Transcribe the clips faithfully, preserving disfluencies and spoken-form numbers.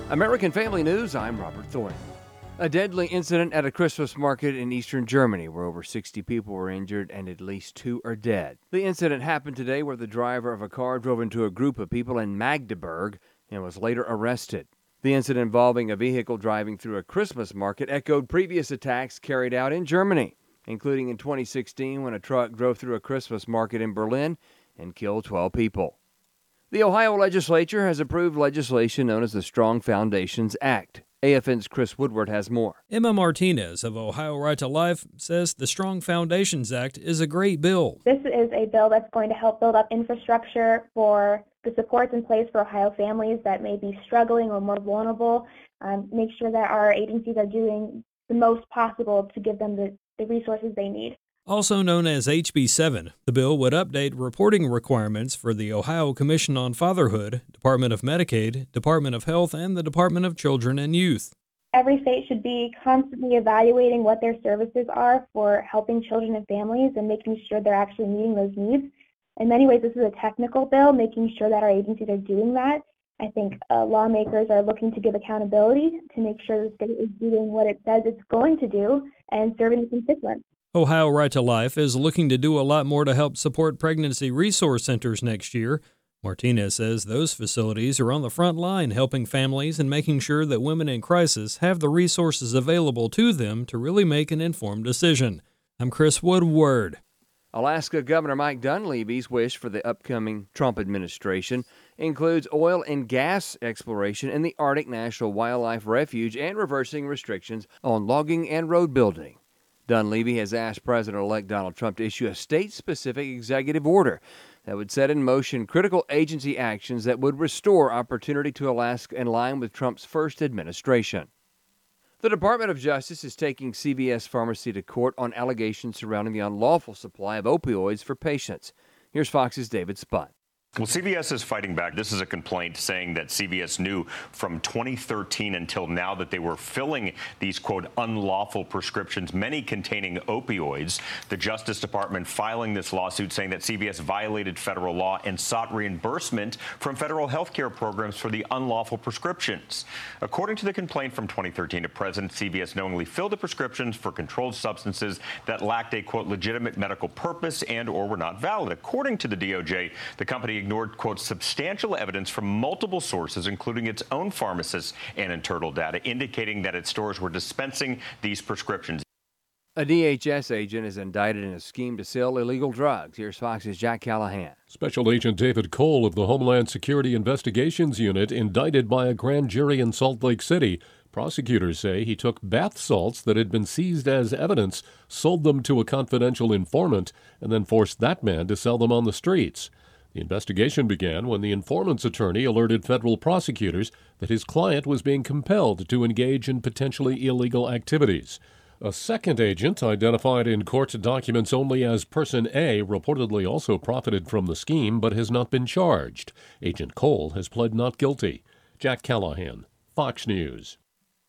American Family News, I'm Robert Thornton. A deadly incident at a Christmas market in eastern Germany where over sixty people were injured and at least two are dead. The incident happened today where the driver of a car drove into a group of people in Magdeburg and was later arrested. The incident involving a vehicle driving through a Christmas market echoed previous attacks carried out in Germany, including in twenty sixteen when a truck drove through a Christmas market in Berlin and killed twelve people. The Ohio legislature has approved legislation known as the Strong Foundations Act. A F N's Chris Woodward has more. Emma Martinez of Ohio Right to Life says the Strong Foundations Act is a great bill. This is a bill that's going to help build up infrastructure for the supports in place for Ohio families that may be struggling or more vulnerable, um, make sure that our agencies are doing the most possible to give them the, the resources they need. Also known as H B seven, the bill would update reporting requirements for the Ohio Commission on Fatherhood, Department of Medicaid, Department of Health, and the Department of Children and Youth. Every state should be constantly evaluating what their services are for helping children and families and making sure they're actually meeting those needs. In many ways, this is a technical bill, making sure that our agencies are doing that. I think uh, lawmakers are looking to give accountability to make sure the state is doing what it says it's going to do and serving its constituents. Ohio Right to Life is looking to do a lot more to help support pregnancy resource centers next year. Martinez says those facilities are on the front line helping families and making sure that women in crisis have the resources available to them to really make an informed decision. I'm Chris Woodward. Alaska Governor Mike Dunleavy's wish for the upcoming Trump administration includes oil and gas exploration in the Arctic National Wildlife Refuge and reversing restrictions on logging and road building. Dunleavy has asked President-elect Donald Trump to issue a state-specific executive order that would set in motion critical agency actions that would restore opportunity to Alaska in line with Trump's first administration. The Department of Justice is taking C V S Pharmacy to court on allegations surrounding the unlawful supply of opioids for patients. Here's Fox's David Spunt. Well, C V S is fighting back. This is a complaint saying that C V S knew from twenty thirteen until now that they were filling these, quote, unlawful prescriptions, many containing opioids. The Justice Department filing this lawsuit saying that C V S violated federal law and sought reimbursement from federal health care programs for the unlawful prescriptions. According to the complaint from twenty thirteen to present, C V S knowingly filled the prescriptions for controlled substances that lacked a, quote, legitimate medical purpose and or were not valid. According to the D O J, the company ignored, quote, substantial evidence from multiple sources, including its own pharmacists and internal data, indicating that its stores were dispensing these prescriptions. A D H S agent is indicted in a scheme to sell illegal drugs. Here's Fox's Jack Callahan. Special Agent David Cole of the Homeland Security Investigations Unit indicted by a grand jury in Salt Lake City. Prosecutors say he took bath salts that had been seized as evidence, sold them to a confidential informant, and then forced that man to sell them on the streets. The investigation began when the informant's attorney alerted federal prosecutors that his client was being compelled to engage in potentially illegal activities. A second agent, identified in court documents only as Person A, reportedly also profited from the scheme but has not been charged. Agent Cole has pled not guilty. Jack Callahan, Fox News.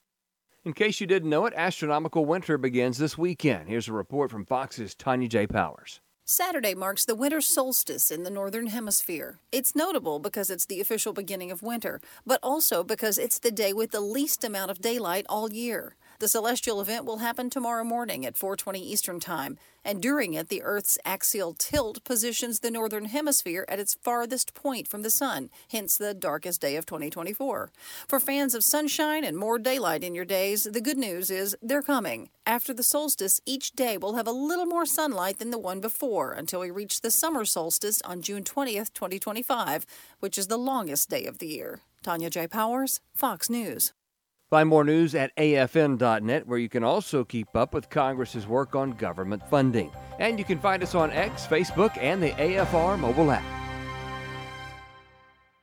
In case you didn't know it, astronomical winter begins this weekend. Here's a report from Fox's Tanya J. Powers. Saturday marks the winter solstice in the Northern Hemisphere. It's notable because it's the official beginning of winter, but also because it's the day with the least amount of daylight all year. The celestial event will happen tomorrow morning at four twenty Eastern Time, and during it, the Earth's axial tilt positions the Northern Hemisphere at its farthest point from the sun, hence the darkest day of twenty twenty-four. For fans of sunshine and more daylight in your days, the good news is they're coming. After the solstice, each day will have a little more sunlight than the one before until we reach the summer solstice on June twentieth, twenty twenty-five, which is the longest day of the year. Tanya J. Powers, Fox News. Find more news at A F N dot net, where you can also keep up with Congress's work on government funding. And you can find us on X, Facebook, and the A F R mobile app.